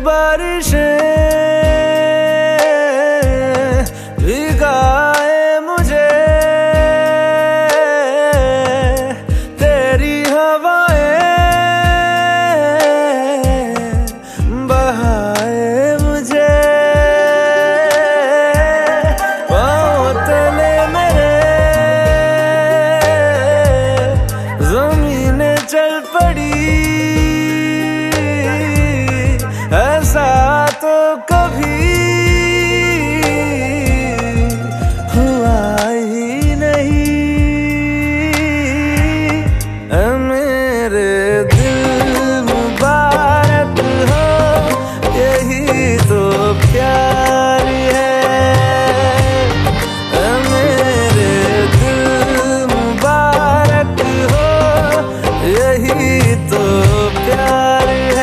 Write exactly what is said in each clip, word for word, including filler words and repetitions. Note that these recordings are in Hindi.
बारिशें भिगाए मुझे, तेरी हवाएं बहाए मुझे। पाँव तले मेरे ज़मीनें चल पड़ी, ऐसा तो कभी हुआ ही नहीं। ऐ मेरे दिल मुबारक हो, यही तो प्यार है। ऐ मेरे दिल मुबारक हो, यही तो प्यार है।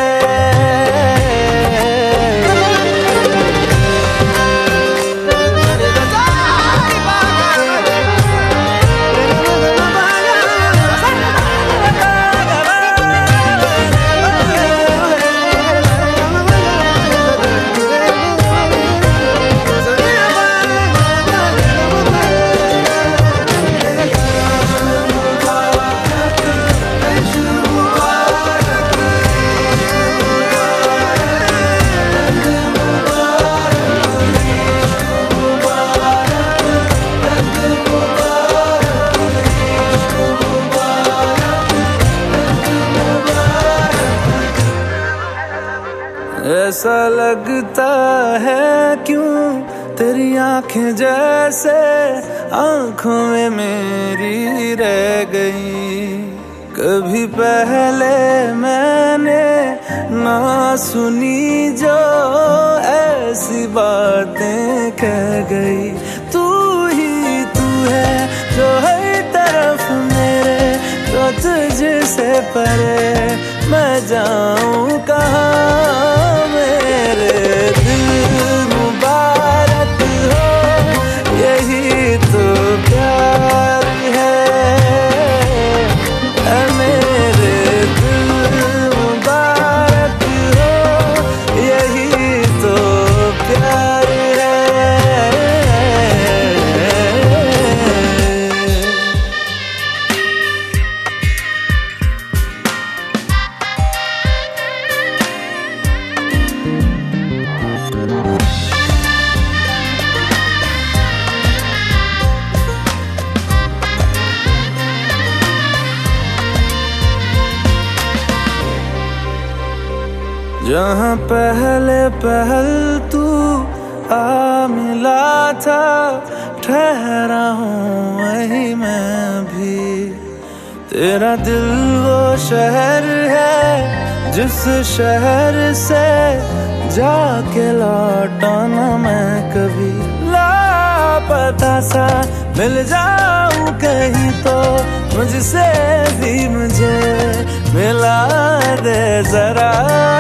ऐसा लगता है क्यों तेरी आंखें जैसे आंखों में मेरी रह गई। कभी पहले मैंने ना सुनी जो ऐसी बातें कह गई। तू ही तू है जो हर तरफ मेरे, तो तुझसे परे मैं जाऊं कहाँ। मेरे दिल मुबारक हो, यही तो प्यार है। ऐ मेरे दिल मुबारक हो, यही तो प्यार है। जहाँ पहले पहल तू आ मिला था, ठहरा हूँ वही मैं भी। तेरा दिल वो शहर है जिस शहर से जाके लौटा ना मैं कभी। लापता सा मिल जाऊं कहीं तो मुझसे भी मुझे मिला दे जरा।